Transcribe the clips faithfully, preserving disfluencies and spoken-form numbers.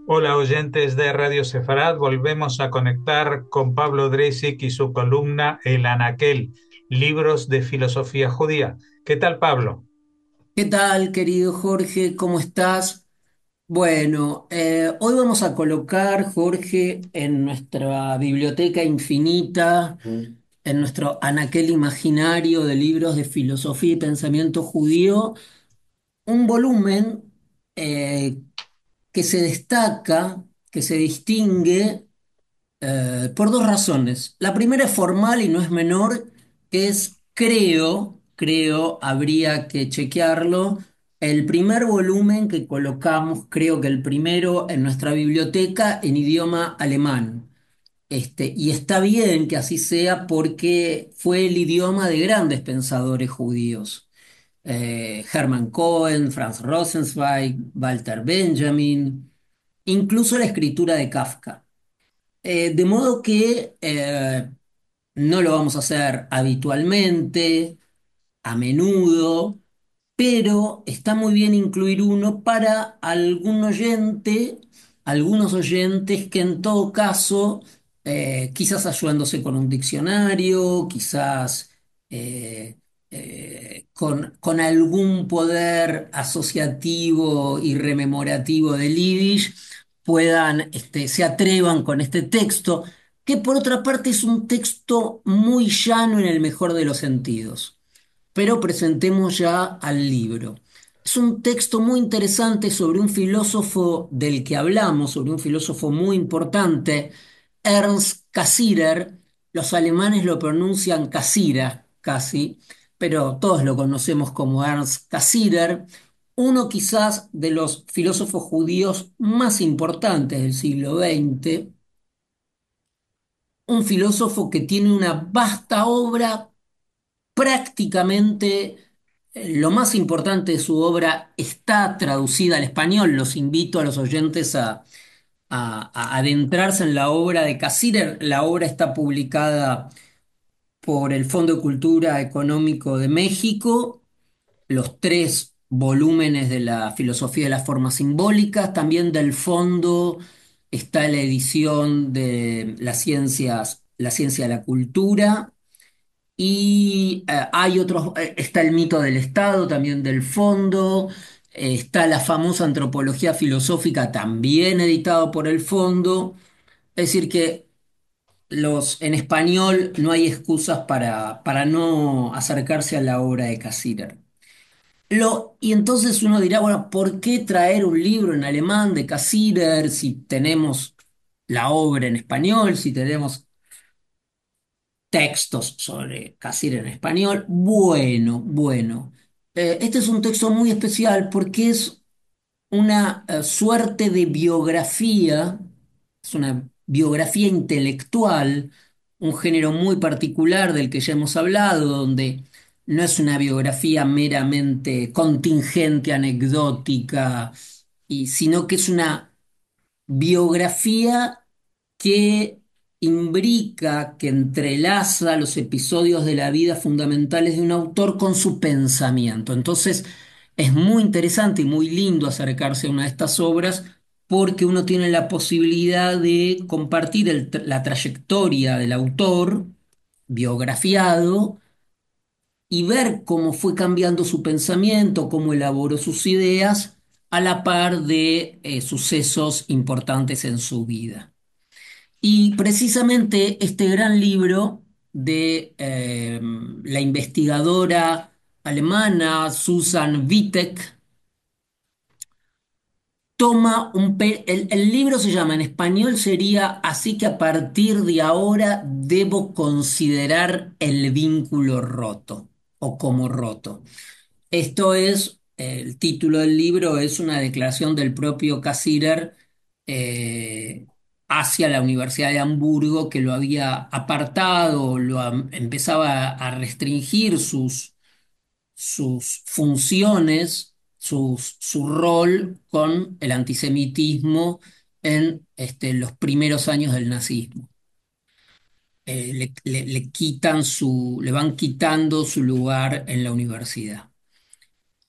Hola oyentes de Radio Sefarad, volvemos a conectar con Pablo Dreisig y su columna El Anaquel, libros de filosofía judía. ¿Qué tal, Pablo? ¿Qué tal, querido Jorge? ¿Cómo estás? Bueno, eh, hoy vamos a colocar, Jorge, en nuestra biblioteca infinita, en nuestro anaquel imaginario de libros de filosofía y pensamiento judío, un volumen eh, que se destaca, que se distingue eh, por dos razones. La primera es formal y no es menor, que es, creo, creo, habría que chequearlo, el primer volumen que colocamos, creo que el primero en nuestra biblioteca en idioma alemán. Este, y está bien que así sea porque fue el idioma de grandes pensadores judíos. Eh, Hermann Cohen, Franz Rosenzweig, Walter Benjamin, incluso la escritura de Kafka. Eh, de modo que eh, no lo vamos a hacer habitualmente, a menudo, pero está muy bien incluir uno para algún oyente, algunos oyentes que en todo caso, eh, quizás ayudándose con un diccionario, quizás eh, eh, con, con algún poder asociativo y rememorativo del Yiddish, puedan, este, se atrevan con este texto, que por otra parte es un texto muy llano en el mejor de los sentidos. Pero presentemos ya al libro. Es un texto muy interesante sobre un filósofo del que hablamos, sobre un filósofo muy importante, Ernst Cassirer. Los alemanes lo pronuncian Cassira, casi, pero todos lo conocemos como Ernst Cassirer, uno quizás de los filósofos judíos más importantes del siglo veinte, un filósofo que tiene una vasta obra. Prácticamente eh, lo más importante de su obra está traducida al español. Los invito a los oyentes a, a- a adentrarse en la obra de Cassirer. La obra está publicada por el Fondo de Cultura Económico de México, los tres volúmenes de la filosofía de las formas simbólicas. También del fondo está la edición de las ciencias, la ciencia de la cultura. Y eh, hay otros, eh, está el mito del Estado, también del fondo, eh, está la famosa antropología filosófica, también editado por el fondo. Es decir, que los, en español no hay excusas para, para no acercarse a la obra de Cassirer. Lo, y entonces uno dirá, bueno, ¿por qué traer un libro en alemán de Cassirer si tenemos la obra en español, si tenemos textos sobre Casir en español? Bueno, bueno. Eh, este es un texto muy especial porque es una eh, suerte de biografía, es una biografía intelectual, un género muy particular del que ya hemos hablado, donde no es una biografía meramente contingente, anecdótica, y, sino que es una biografía que imbrica, que entrelaza los episodios de la vida fundamentales de un autor con su pensamiento. Entonces, es muy interesante y muy lindo acercarse a una de estas obras porque uno tiene la posibilidad de compartir el tra- la trayectoria del autor biografiado y ver cómo fue cambiando su pensamiento, cómo elaboró sus ideas a la par de eh, sucesos importantes en su vida. Y precisamente este gran libro de eh, la investigadora alemana Susan Wittek toma un... pe- el, el libro se llama, en español sería Así que a partir de ahora debo considerar el vínculo roto o como roto. Esto es, el título del libro es una declaración del propio Cassirer eh, hacia la Universidad de Hamburgo, que lo había apartado, lo am- empezaba a restringir sus, sus funciones, sus- su rol con el antisemitismo en este, los primeros años del nazismo. Eh, le, le- le quitan su, le van quitando su lugar en la universidad.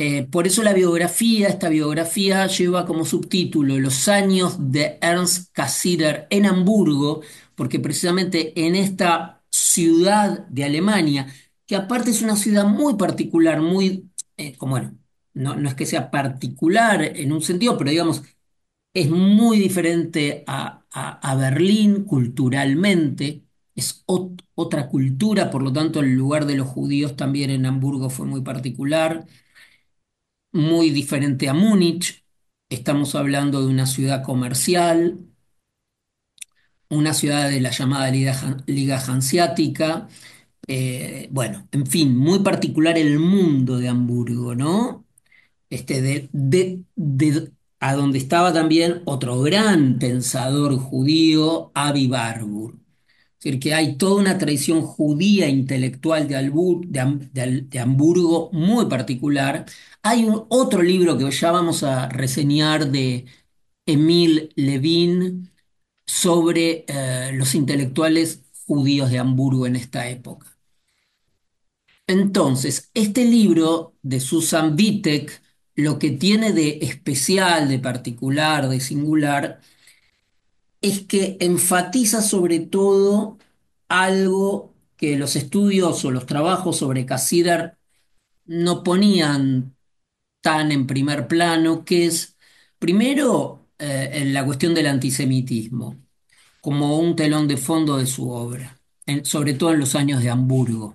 Eh, por eso la biografía, esta biografía lleva como subtítulo Los años de Ernst Cassirer en Hamburgo, porque precisamente en esta ciudad de Alemania, que aparte es una ciudad muy particular, muy, eh, como bueno, no, no es que sea particular en un sentido, pero digamos, es muy diferente a, a- a Berlín culturalmente, es ot- otra cultura, por lo tanto el lugar de los judíos también en Hamburgo fue muy particular, muy diferente a Múnich. Estamos hablando de una ciudad comercial, una ciudad de la llamada Liga, Han- Liga Hanseática. Eh, bueno, en fin, muy particular el mundo de Hamburgo, ¿no? Este, de, de, de- a donde estaba también otro gran pensador judío, Avi Barbour. Es decir, que hay toda una tradición judía intelectual de, Albur- de Ham- de Al- de Hamburgo muy particular. Hay un, otro libro que ya vamos a reseñar de Emil Levin sobre eh, los intelectuales judíos de Hamburgo en esta época. Entonces, este libro de Susan Vitek, lo que tiene de especial, de particular, de singular, es que enfatiza sobre todo algo que los estudios o los trabajos sobre Cassirer no ponían tan en primer plano, que es, primero, eh, en la cuestión del antisemitismo, como un telón de fondo de su obra, en- sobre todo en los años de Hamburgo.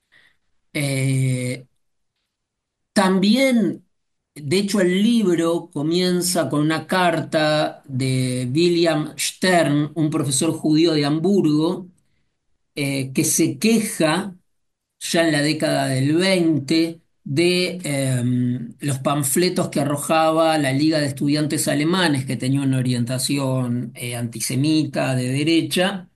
Eh, También, de hecho, el libro comienza con una carta de William Stern, un profesor judío de Hamburgo, eh, que se queja ya en la década del veinte de eh, los panfletos que arrojaba la Liga de Estudiantes Alemanes, que tenía una orientación eh, antisemita de derecha,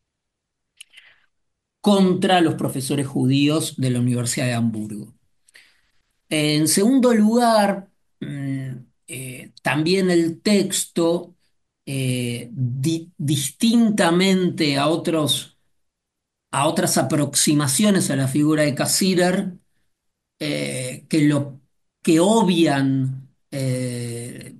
contra los profesores judíos de la Universidad de Hamburgo. En segundo lugar, mm, eh, también el texto, eh, di- distintamente a otros, a otras aproximaciones a la figura de Cassirer, eh, que, lo, que obvian eh,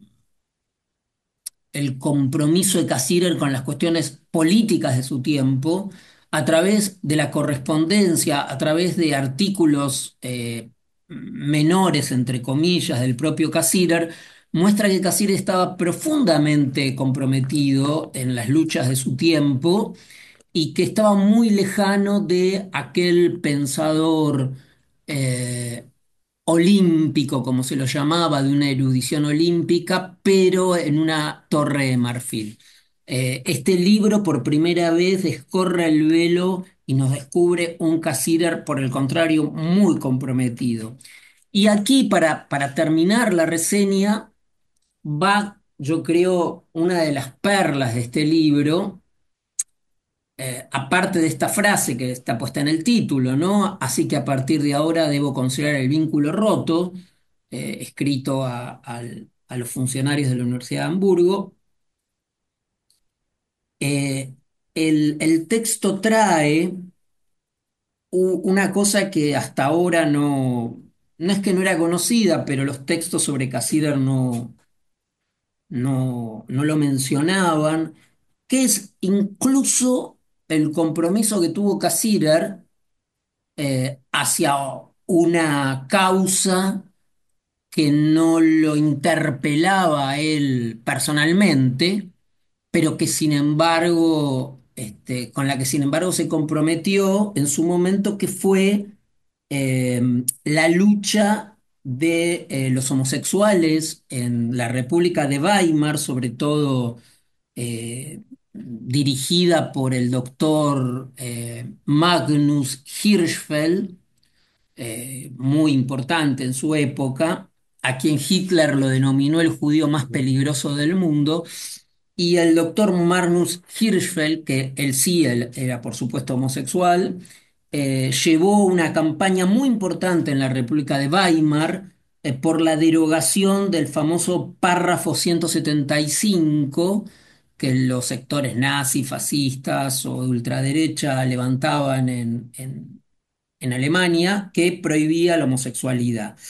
el compromiso de Cassirer con las cuestiones políticas de su tiempo, a través de la correspondencia, a través de artículos eh, menores, entre comillas, del propio Cassirer, muestra que Cassirer estaba profundamente comprometido en las luchas de su tiempo y que estaba muy lejano de aquel pensador eh, olímpico, como se lo llamaba, de una erudición olímpica, pero en una torre de marfil. Eh, este libro por primera vez descorre el velo y nos descubre un Cassirer, por el contrario, muy comprometido. Y aquí, para, para terminar la reseña, va, yo creo, una de las perlas de este libro, eh, aparte de esta frase que está puesta en el título, ¿no? Así que a partir de ahora debo considerar el vínculo roto, eh, escrito a, al- a los funcionarios de la Universidad de Hamburgo. Eh, el, el texto trae u- una cosa que hasta ahora no, no es que no era conocida, pero los textos sobre Cassirer no, no, no lo mencionaban, que es incluso el compromiso que tuvo Cassirer eh, hacia una causa que no lo interpelaba a él personalmente, pero que sin embargo, este, con la que sin embargo se comprometió en su momento, que fue eh, la lucha de eh, los homosexuales en la República de Weimar, sobre todo eh, dirigida por el doctor eh, Magnus Hirschfeld, eh, muy importante en su época, a quien Hitler lo denominó el judío más peligroso del mundo, y el doctor Magnus Hirschfeld, que él sí él era por supuesto homosexual, eh, llevó una campaña muy importante en la República de Weimar eh, por la derogación del famoso párrafo ciento setenta y cinco que los sectores nazis, fascistas o de ultraderecha levantaban en, en en Alemania, que prohibía la homosexualidad.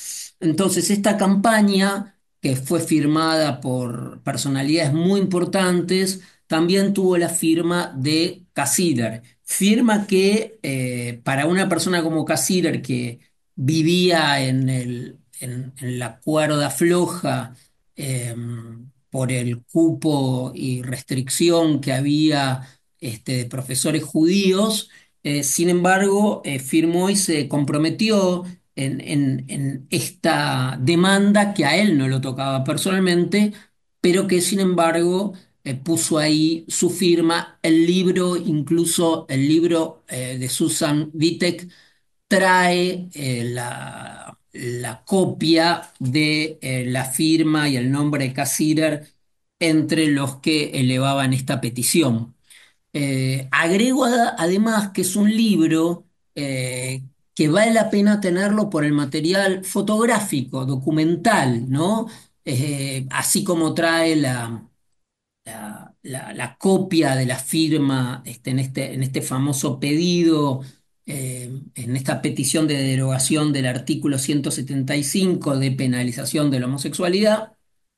Entonces, esta campaña, que fue firmada por personalidades muy importantes, también tuvo la firma de Cassirer. Firma que eh, para una persona como Cassirer, que vivía en el, en, en la cuerda floja eh, por el cupo y restricción que había este, de profesores judíos, eh, sin embargo, eh, firmó y se comprometió en, en- en esta demanda que a él no lo tocaba personalmente, pero que sin embargo eh, puso ahí su firma. El libro, incluso el libro eh, de Susan Vitek, trae eh, la, la copia de eh, la firma y el nombre de Cassirer entre los que elevaban esta petición. Eh, agrego a- además que es un libro eh, que vale la pena tenerlo por el material fotográfico, documental, ¿no? Eh, así como trae la, la- la- la copia de la firma este, en este, en este famoso pedido, eh, en esta petición de derogación del artículo ciento setenta y cinco de penalización de la homosexualidad.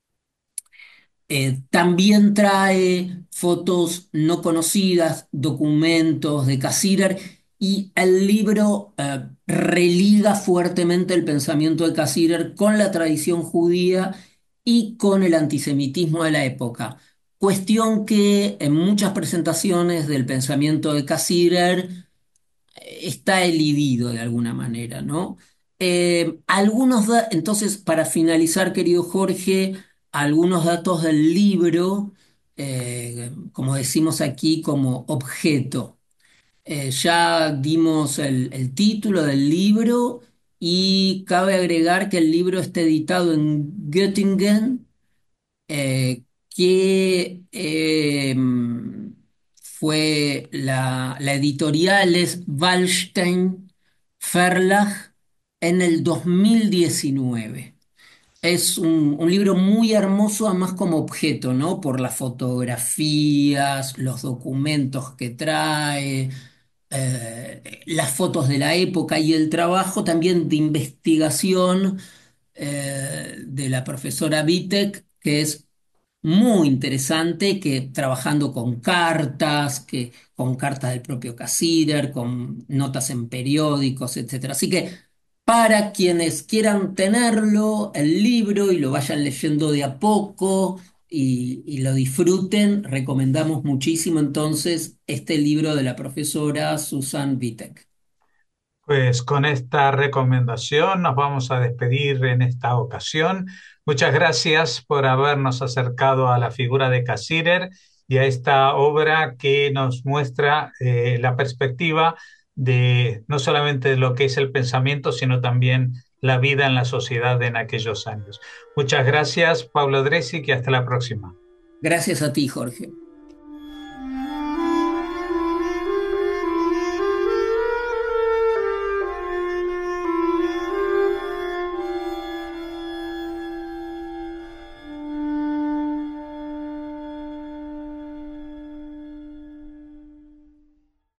Eh, también trae fotos no conocidas, documentos de Cassirer, y el libro eh, religa fuertemente el pensamiento de Cassirer con la tradición judía y con el antisemitismo de la época. Cuestión que en muchas presentaciones del pensamiento de Cassirer está elidido de alguna manera, ¿no? Eh, algunos da- entonces, para finalizar, querido Jorge, algunos datos del libro, eh, como decimos aquí, como objeto. Eh, ya dimos el, el título del libro y cabe agregar que el libro está editado en Göttingen, eh, que eh, fue la, la editorial es Wallstein Verlag en el dos mil diecinueve. Es un, un libro muy hermoso, además como objeto, ¿no? Por las fotografías, los documentos que trae, eh, las fotos de la época y el trabajo también de investigación eh, de la profesora Vitek, que es muy interesante, que trabajando con cartas, que, con cartas del propio Cassirer, con notas en periódicos, etcétera. Así que para quienes quieran tenerlo, el libro, y lo vayan leyendo de a poco y, y lo disfruten, recomendamos muchísimo entonces este libro de la profesora Susan Vitek. Pues con esta recomendación nos vamos a despedir en esta ocasión. Muchas gracias por habernos acercado a la figura de Cassirer y a esta obra que nos muestra eh, la perspectiva de no solamente de lo que es el pensamiento, sino también la vida en la sociedad en aquellos años. Muchas gracias, Pablo Dresi, y hasta la próxima. Gracias a ti, Jorge.